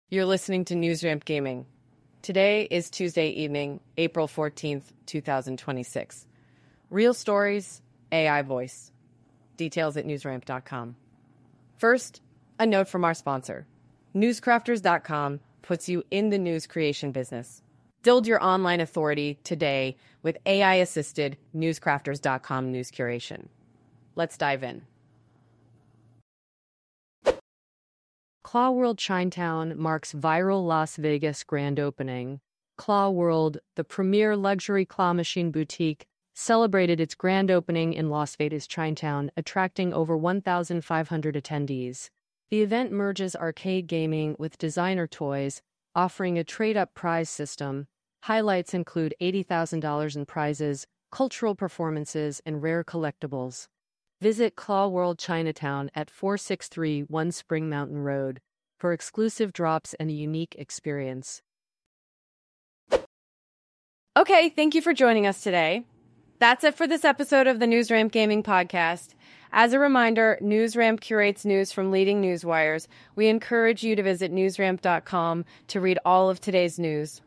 You're listening to NewsRamp Gaming. Today is Tuesday evening, April 14th, 2026. Real stories, AI voice. Details at newsramp.com. First, a note from our sponsor. Newscrafters.com puts you in the news creation business. Build your online authority today with AI-assisted Newscrafters.com news curation. Let's dive in. Claw World Chinatown marks viral Las Vegas grand opening. Claw World, the premier luxury claw machine boutique, celebrated its grand opening in Las Vegas Chinatown, attracting over 1,500 attendees. The event merges arcade gaming with designer toys, offering a trade-up prize system. Highlights include $80,000 in prizes, cultural performances, and rare collectibles. Visit Claw World Chinatown at 4631 Spring Mountain Road for exclusive drops and a unique experience. Okay, thank you for joining us today. That's it for this episode of the NewsRamp Gaming Podcast. As a reminder, NewsRamp curates news from leading news wires. We encourage you to visit newsramp.com to read all of today's news.